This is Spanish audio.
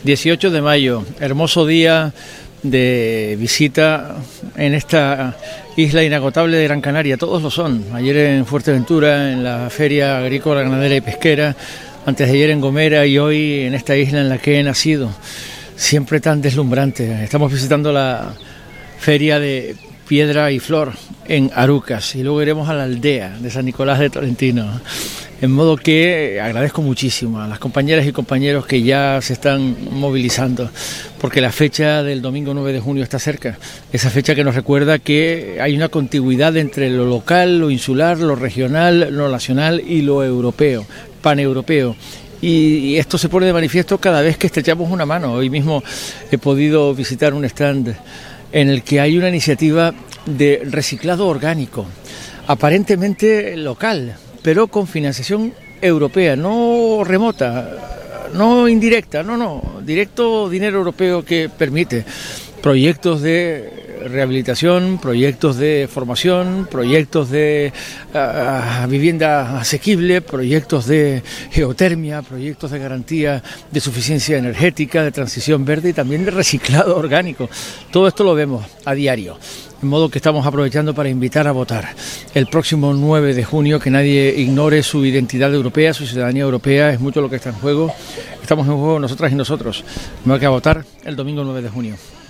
18 de mayo, hermoso día de visita en esta isla inagotable de Gran Canaria. Todos lo son. Ayer en Fuerteventura, en la Feria Agrícola, Ganadera y Pesquera, antes de ayer en Gomera y hoy en esta isla en la que he nacido. Siempre tan deslumbrante. Estamos visitando la Feria de Piedra y Flor en Arucas y luego iremos a la aldea de San Nicolás de Tolentino. En modo que agradezco muchísimo a las compañeras y compañeros que ya se están movilizando, porque la fecha del domingo 9 de junio está cerca. Esa fecha que nos recuerda que hay una contigüidad entre lo local, lo insular, lo regional, lo nacional y lo europeo, paneuropeo. Y esto se pone de manifiesto cada vez que estrechamos una mano. Hoy mismo he podido visitar un stand en el que hay una iniciativa de reciclado orgánico, aparentemente local, pero con financiación europea, no remota, no indirecta, no, directo dinero europeo que permite proyectos de rehabilitación, proyectos de formación, proyectos de vivienda asequible, proyectos de geotermia, proyectos de garantía de suficiencia energética, de transición verde y también de reciclado orgánico. Todo esto lo vemos a diario. De modo que estamos aprovechando para invitar a votar el próximo 9 de junio, que nadie ignore su identidad europea, su ciudadanía europea, es mucho lo que está en juego. Estamos en juego nosotras y nosotros. No hay que votar el domingo 9 de junio.